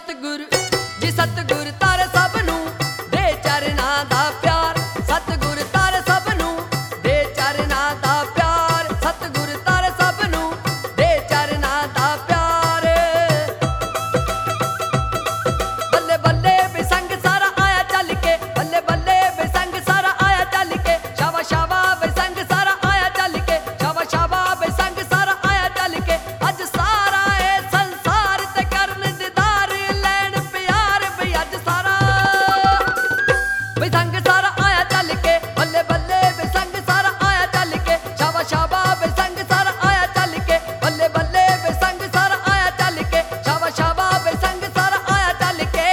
सतगुर जी सतगुर तारे सब नू दे चरना दा प्यार। सतगुर तारे सब नू दे चरना दा प्यार। सतगुर तारे सब नू दे चरना दा प्यार। बल्ले बल्ले बेसंग सारा आया चल के, बल्ले बल्ले बेसंग सारा आया चल के। शाबा शाबा बेसंग सारा आया चल के, शाबा शाबा बेसंग सारा आया चल के। अज सारा ए संसार ते करन दीदार लैन प्यार बई अज सारा बेसंग सारा आया चल के। बल्ले बल्ले बेसंग सारा आया चल के, शाबा शाबा बेसंग सारा आया चल के। बल्ले बल्ले बेसंग सारा आया चल के, शाबा शाबा बेसंग सारा आया चल के।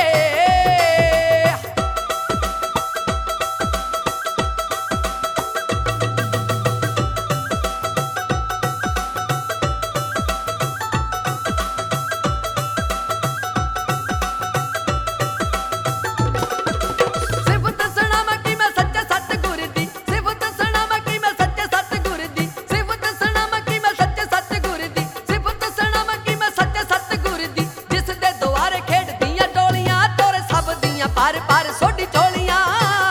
सिफत सुनावां कि मैं सच्चे सतगुर दी, सिफत सुनावां कि मैं सच्चे सतगुर दी। सिफत सुनावां कि मैं सच्चे सतगुर दी, सिफत सुनावां कि मैं सच्चे सतगुर दी। जिस दे दुआरे खेडदियां डोलियां तोरे सब दियां पर पर सोडी झोलियां।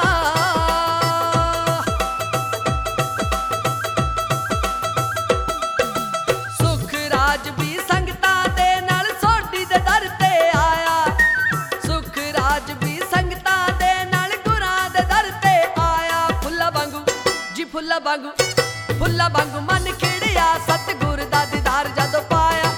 सुख राज भी संगतां दे नाल सोडी दे दर ते आया। सुख राज भी संगतां दे नाल गुरां दे दर ते आया। फुल्ला वांगू जी फुल्ला वांगू मन खिड़िया सतगुर दा दीदार जदों पाया।